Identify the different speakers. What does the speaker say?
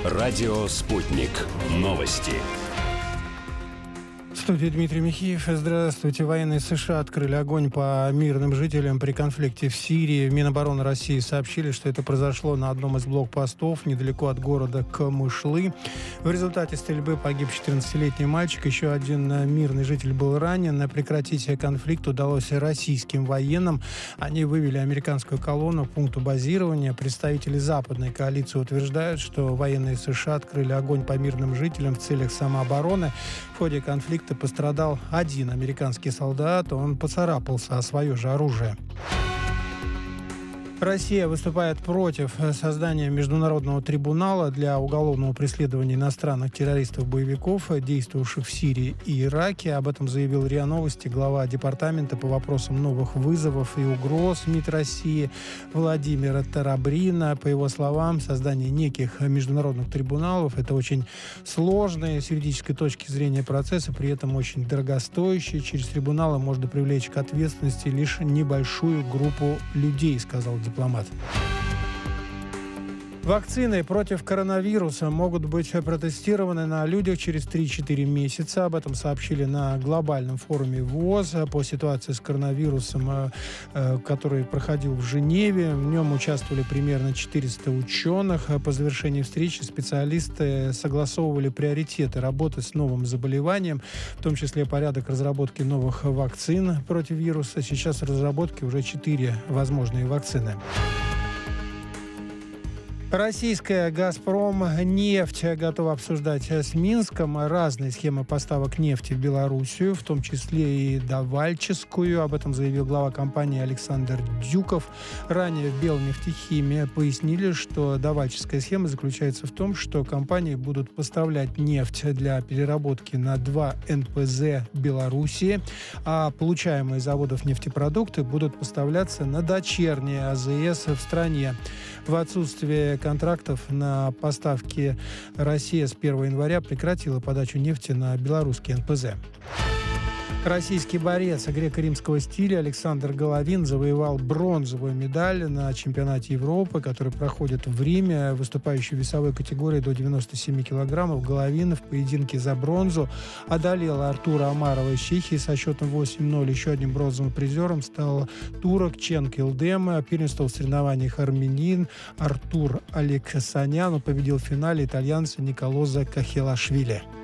Speaker 1: Радио «Спутник». Новости.
Speaker 2: В студии Дмитрий Михеев. Здравствуйте. Военные США открыли огонь по мирным жителям при конфликте в Сирии. В Минобороны России сообщили, что это произошло на одном из блокпостов недалеко от города Камышлы. В результате стрельбы погиб 14-летний мальчик. Еще один мирный житель был ранен. Прекратить конфликт удалось российским военным. Они вывели американскую колонну к пункту базирования. Представители западной коалиции утверждают, что военные США открыли огонь по мирным жителям в целях самообороны. В ходе конфликта пострадал один американский солдат, он поцарапался о свое же оружие. Россия выступает против создания международного трибунала для уголовного преследования иностранных террористов-боевиков, действовавших в Сирии и Ираке. Об этом заявил РИА Новости глава департамента по вопросам новых вызовов и угроз МИД России Владимир Тарабрин. По его словам, создание неких международных трибуналов – это очень сложный с юридической точки зрения процесс, и при этом очень дорогостоящий. Через трибуналы можно привлечь к ответственности лишь небольшую группу людей, сказал дипломат. Вакцины против коронавируса могут быть протестированы на людях через 3-4 месяца. Об этом сообщили на глобальном форуме ВОЗ по ситуации с коронавирусом, который проходил в Женеве. В нем участвовали примерно 400 ученых. По завершении встречи специалисты согласовывали приоритеты работы с новым заболеванием, в том числе порядок разработки новых вакцин против вируса. Сейчас в разработке уже 4 возможные вакцины. Российская «Газпром» нефть готова обсуждать с Минском разные схемы поставок нефти в Белоруссию, в том числе и давальческую. Об этом заявил глава компании Александр Дюков. Ранее в «Белнефтехиме» пояснили, что давальческая схема заключается в том, что компании будут поставлять нефть для переработки на 2 НПЗ Белоруссии, а получаемые из заводов нефтепродукты будут поставляться на дочерние АЗС в стране. В отсутствие контрактов на поставки Россия с 1 января прекратила подачу нефти на белорусские НПЗ. Российский борец греко-римского стиля Александр Головин завоевал бронзовую медаль на чемпионате Европы, который проходит в Риме. Выступающий в весовой категории до 97 килограммов Головин в поединке за бронзу одолел Артура Амарова из Чехии со счетом 8-0. Еще одним бронзовым призером стал турок Ченк Илдем. Первенствовал в соревнованиях армянин Артур Алексанян. Он победил в финале итальянца Николоза Кахелашвили.